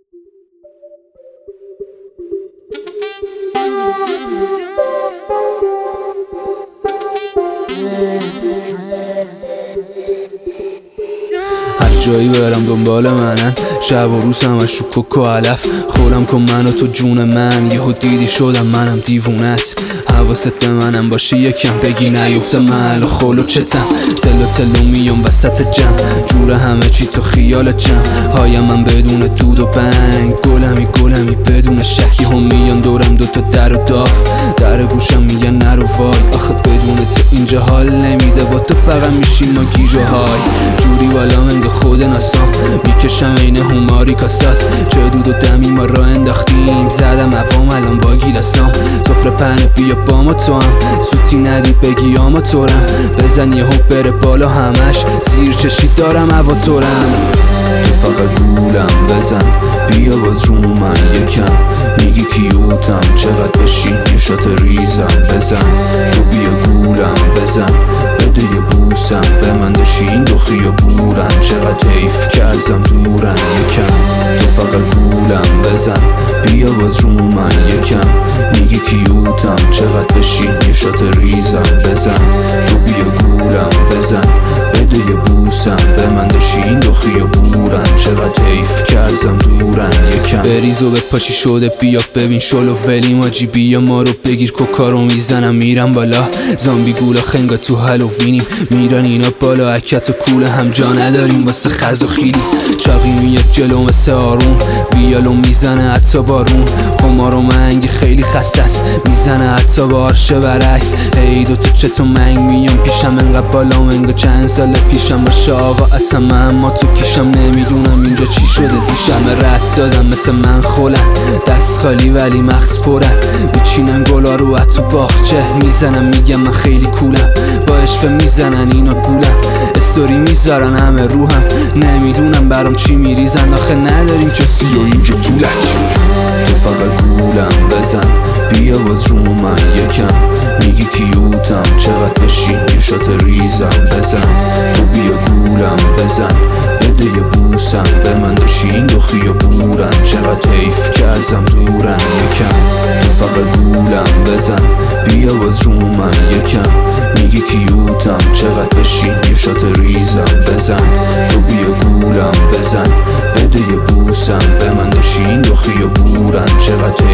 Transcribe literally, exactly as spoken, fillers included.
هر جایی برم دنبال منن، شب و روز همش رو کوک و علف. خولم کن منو تو جون من، یهو دیدی شدم منم دیوونت. حواست به منم باشه یکم، بگی نیفته محل و خول و چتم. تلو تلو میام وسط جمع، جور همه چی تو خیال جمع. هایم من بدون دود و بنگ، گلمی گلمی بدون شکی. هم میان دورم دوتا در و داف، در گوشم میگن نرو وای. آخه بدون تو اینجا حال نمیده، با تو فقط میشیم ما گیج و های. جوری والا منگه خود ناسام، میکشم عین هماری کاسات. چه دود و دمی ما را انداختیم، زدم عوام الان با گیلاسام. سفره پهنه بیا با ما تو هم، سوتی ندی بگی آما تورم. بزن یه هوب بره بالا همش، زیر چشی دارم هوا تورم. تو فقط گولم بزن، بیا باز رو من یکم. میگی کیوتم چقدر بشین یه شات ریزم بزن. تو بیا گولم بزن، بده یه بوسم به من. داشین دو خیابورن، چقدر حیف که ازم دورن یکم. تو فقط گولم بزن، بیا باز رو من یکم. میگی کیوتم چقدر بشین یه شات ریزم بزن. تو بیا گولم بزن، بده یه بوسم به من. داشین دو خیابورن، چقدر حیف که ازم دورن یکم. بریز و به پاشی شده بیا ببین شلو ولی ماجی. بیا ما رو بگیر کوکارو میزنم میرم بالا. زامبی گولا خنگا تو هالووینیم، میرن اینا بالا عکت و کوله. هم جا نداریم واسه خز و خیلی، چاقی میاد جلو مثل آروم. ویالو میزنه حتی بارون، خمار و منگ خیلی خستست. میزنه حتی با عرشه برعکس. ای دوتا چطور منگ میام پیشم انقدر بالا منگا. چند سال پیشم باشه آقا اصلا من ما تو کشم. نمیدونم اینجا چی شده دیشم رد دادم مثل من خولن. دست خالی ولی مغز پرن، بچینن گلا رو تو باغچه. میزنم میگم من خیلی کولم، با اشفه میزنن اینا گولم. استوری میذارن همه روحم، نمیدونم برام چی میریزن. آخه نداریم کسی و اینجا طولک. تو فقط گولم بزن، بیا باز رو من یکم. میگی کیوتم چقدر بشین یه شات ریزم بزن. تو بیا گولم بزن، بده یه بوسم به من. داشین دو خیابورن، چقدر حیف که ازم دورن یکم. تو فقط گولم بزن، بیا باز رو من یکم. میگی کیوتم چقدر بشین یه شات ریزم بزن. تو بیا گولم بزن، بده یه بوسم به من. داشین دو خیابورن، چقدر